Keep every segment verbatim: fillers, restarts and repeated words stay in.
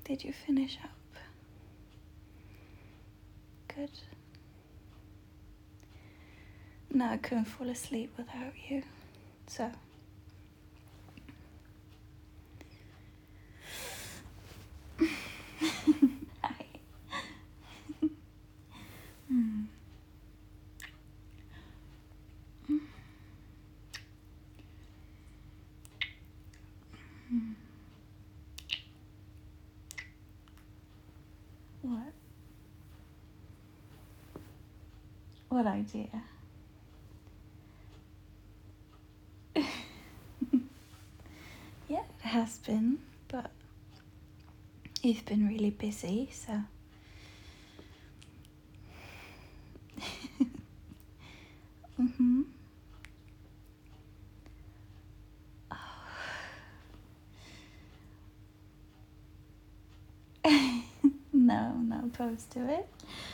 Did you finish up? Good. No, I couldn't fall asleep without you, so. Hi. mm. Mm. Mm. What? What idea? Yeah, it has been, but you've been really busy, so. mm-hmm. No, not opposed to it.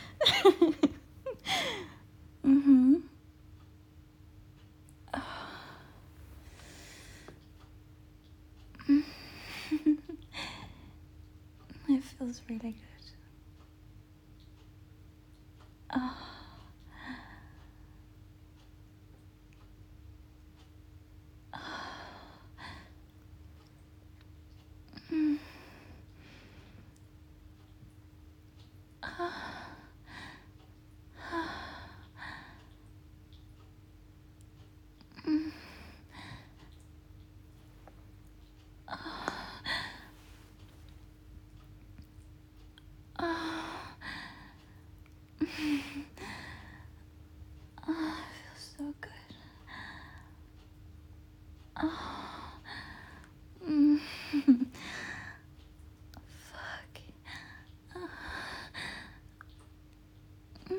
mm-hmm. It feels really good. Oh. Mm. Mm. Oh. Oh, it feels so good. Oh. Mm. Fuck. Oh. Mm.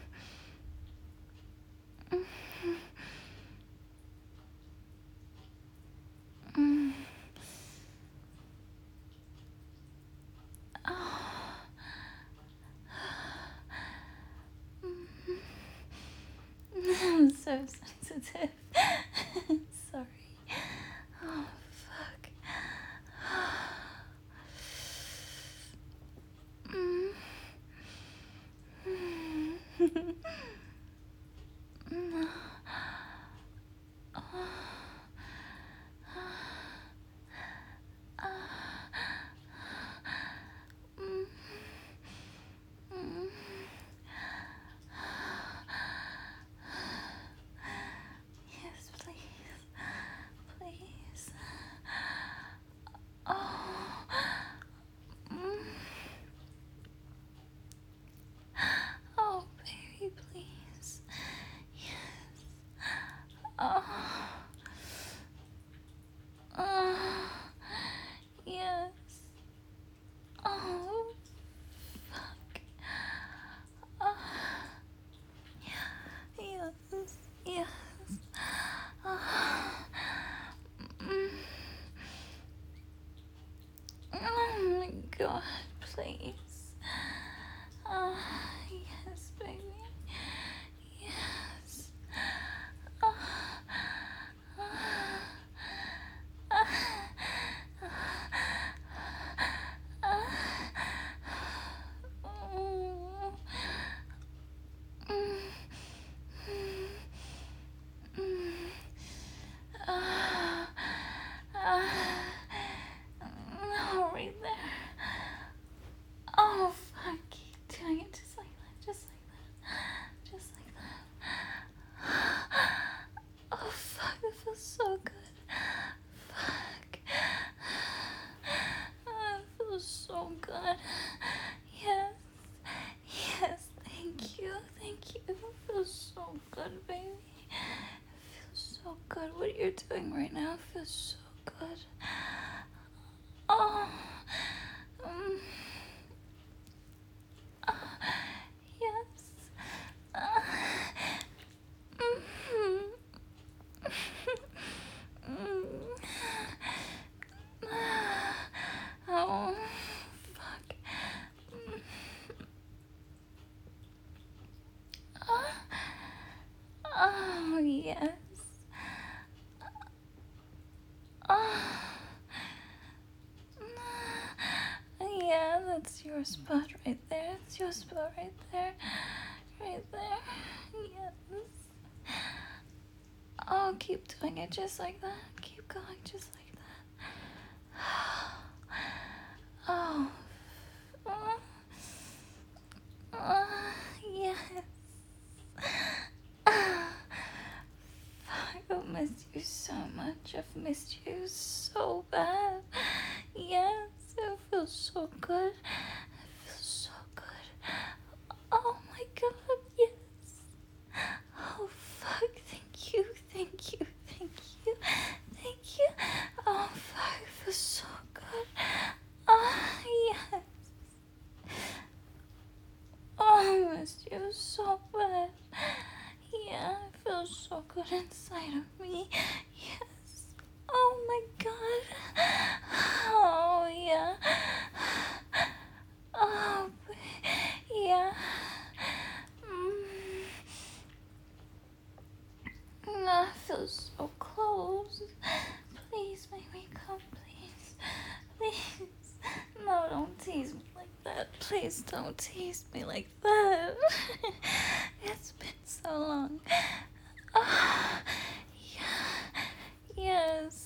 Mm. Mm. Oh. I'm so sensitive. Sorry. Oh, fuck. Mm. Mm. Oh. Mm. Mm. Yes, please. Please. Oh. Mm. Oh, baby, please. Yes. Oh. Oh. Yes. Oh. Fuck. Oh. Yes. Yes. Oh. Mm. Oh my God, please. Oh, yes, baby. Yes. Oh. Oh. Oh. Mm. Mm. Ah. Ah. Oh, right there. Oh, fuck. Keep doing it just like that, just like that. Just like that. Oh, fuck. It feels so good. Fuck. Oh, it feels so good. Yes. Yes. Thank you. Thank you. It feels so good, baby. It feels so good. What you're doing right now feels so good. Oh. Um. Uh, yes. Uh, mm-hmm. Mm. Oh, fuck. Mm. Oh, oh, yes. your spot right there. It's your spot right there. Right there. Yes. Oh, keep doing it just like that. Keep going just like that. Oh. Oh. Oh. Yes. I've missed you so much. I've missed you so bad. Yes, it feels so good. It feels so good. Oh my god, yes. Oh fuck, thank you, thank you, thank you, thank you. Oh fuck, it feels so good. Oh yes. Oh, I missed you so bad. Yeah, it feels so good inside of me. Yes. Oh my god. Oh yeah. Oh yeah. Mm. I feel so close. Please make me come, please. Please. No, don't tease me like that. Please don't tease me like that. It's been so long. Oh, yeah. Yes.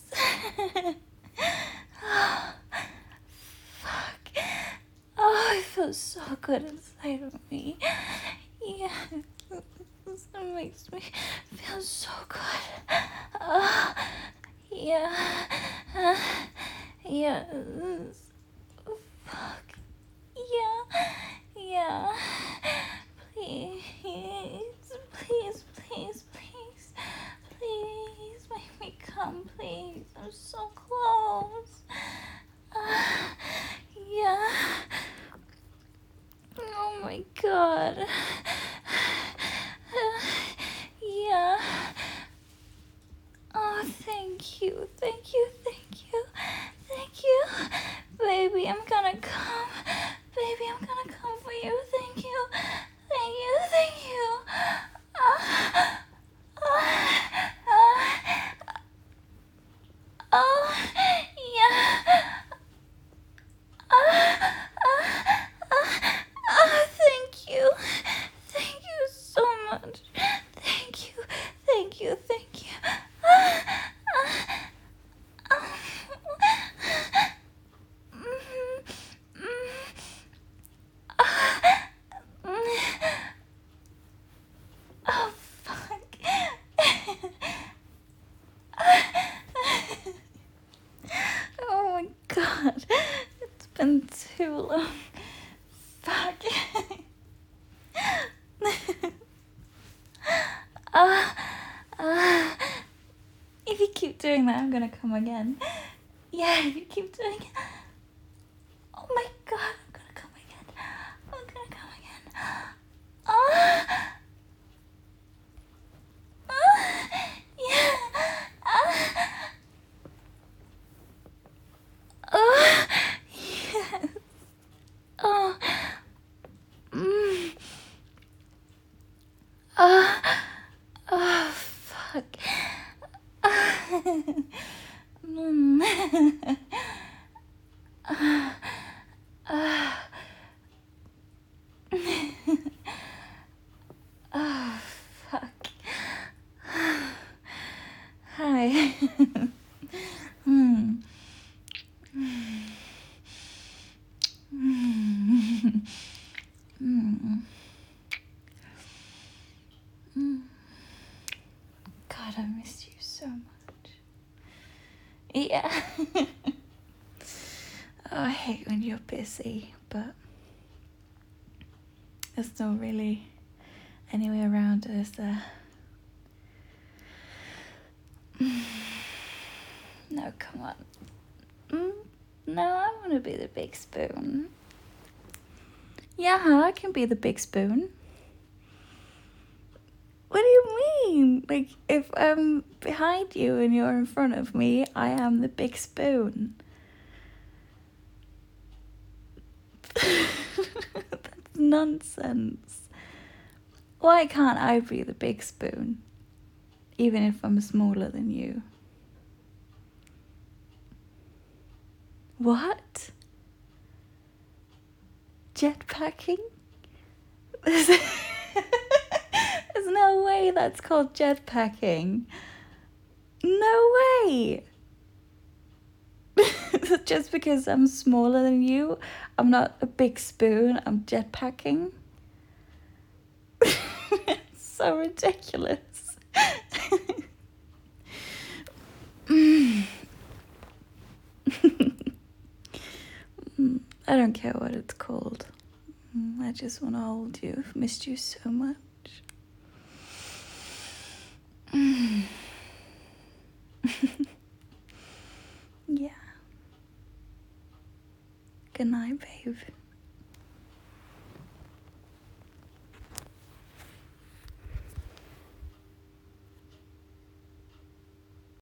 Oh, fuck. Oh, it feels so good inside of me. Yes. It makes me feel so good. Oh, yeah. Uh, yes. Fuck. Yeah. Yeah. Please. Please, please, please. Please make me come, please. I'm so close. Uh, yeah. Oh my god. Uh, yeah. Oh, thank you, thank you, thank you, thank you. Baby, I'm gonna come. Baby, I'm gonna come for you. Thank you, thank you, thank you. Uh, uh, uh, oh, yeah. Uh, uh, uh, uh, thank you. Thank you so much. Thank you, thank you, thank you. Uh, uh, uh, mm, mm, uh, mm. Oh, fuck. Oh my god. It's been too long. Fuck. uh, uh, if you keep doing that, I'm gonna come again. Yeah, if you keep doing it. Oh my god, I'm gonna come again. I'm gonna come again. Oh. Oh. Yeah. Ah. Oh. Yes. Oh. Mm. Oh. Oh, fuck. Mm. Uh, uh, oh, fuck. Hi. Hmm. Hmm. Hmm. Hmm. God, I missed you so much. Yeah. Oh, I hate when you're busy, but there's not really any way around it, is there? No, come on. Mm, no, I want to be the big spoon. Yeah, I can be the big spoon. What do you mean? Like, if I'm behind you and you're in front of me, I am the big spoon. That's nonsense. Why can't I be the big spoon? Even if I'm smaller than you. What? Jetpacking? There's no way that's called jetpacking. No way! Just because I'm smaller than you, I'm not a big spoon, I'm jetpacking. It's so ridiculous. I don't care what it's called. I just want to hold you. I've missed you so much. Yeah. Good night, babe.